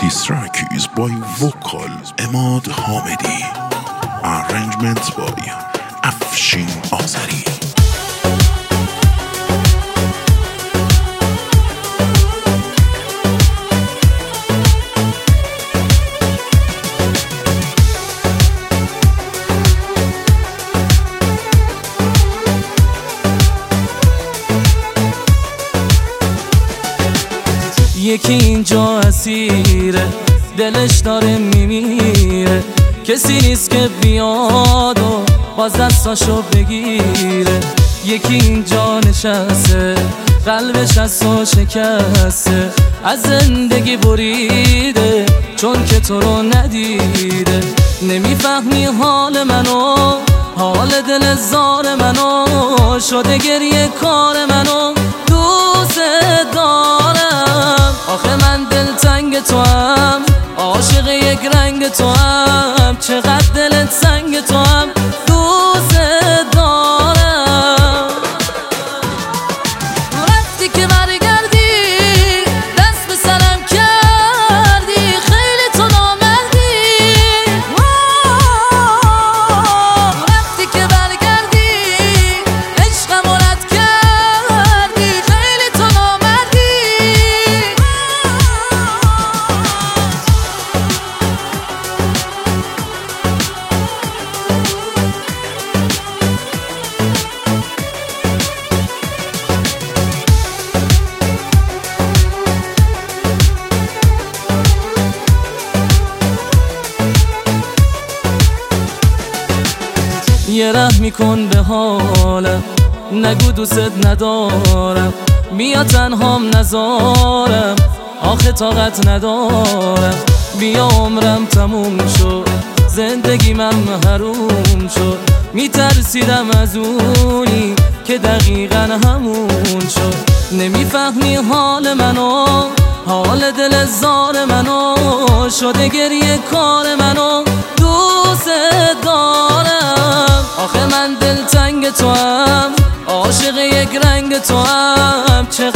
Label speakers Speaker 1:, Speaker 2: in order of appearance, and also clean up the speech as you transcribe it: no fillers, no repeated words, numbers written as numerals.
Speaker 1: Distrackeys by vocal Emad Hamedi. Arrangements by Afshin Azari.
Speaker 2: یکی اینجا اسیره دلش داره میمیره، کسی نیست که بیاد و باز دستاشو بگیره. یکی اینجا نشسته قلبش از تو شکسته، از زندگی بریده چون که تو رو ندیده. نمیفهمی حال منو، حال دل زار منو، شده گریه کار منو. دوست دارم آخه من دلتنگ تو هم، عاشق یک رنگ تو هم، چقدر دلت سنگ تو هم. دوست دارم رفتی که برگردی، دست به سرم کردی، خیلی تو نامردی. رفتی که برگردی، عشقم رد کردی، خیلی تو نامردی. یه رحمی کن به حالم، نگو دوست ندارم، بیا تنهام نذارم، آخه طاقت ندارم. بیا عمرم تموم شد، زندگی من حروم شد. میترسیدم از اونی که دقیقا همون شد. نمیفهمی حال منو، حال دل زار منو، شده گریه کار منو. دوست دارم آخه من دلتنگ تو هم، عاشق یک رنگ تو هم، چقدر